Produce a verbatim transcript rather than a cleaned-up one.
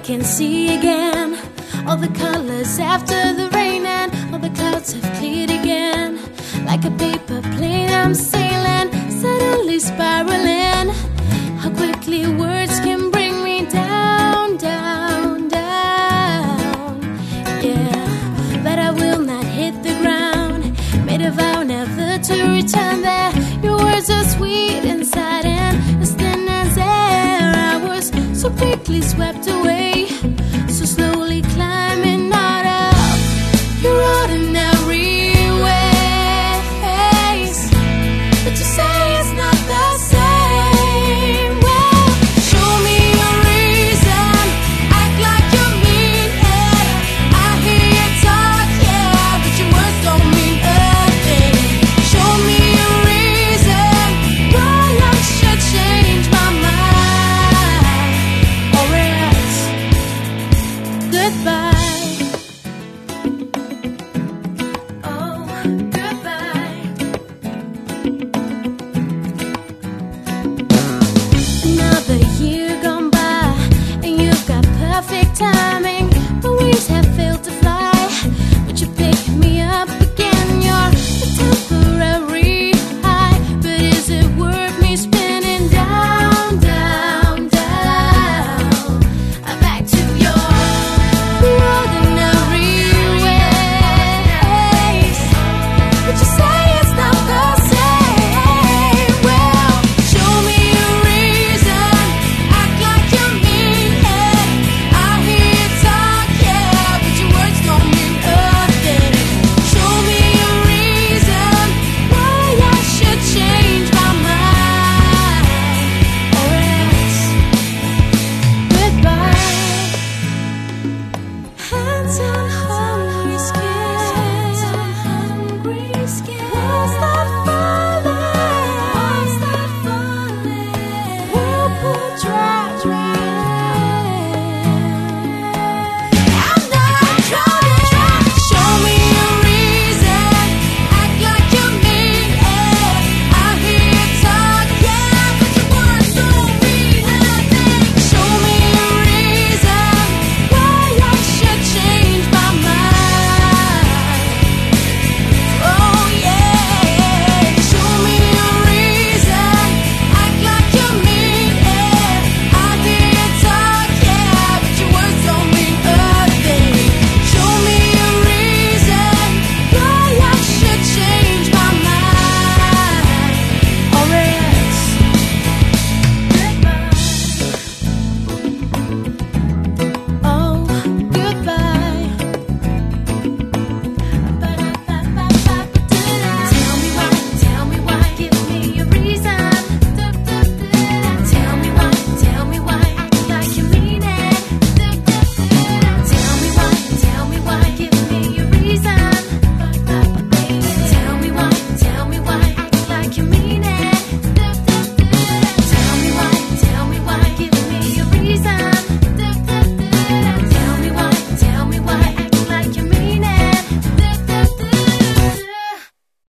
can see again all the colors after the rain, and all the clouds have cleared again. Like a paper plane I'm sailing, suddenly spiraling. How quickly words can bring me down, down, down. Yeah, but I will not hit the ground. Made a vow never to return there. Your words are sweet inside and as thin as air. I was so quickly swept away.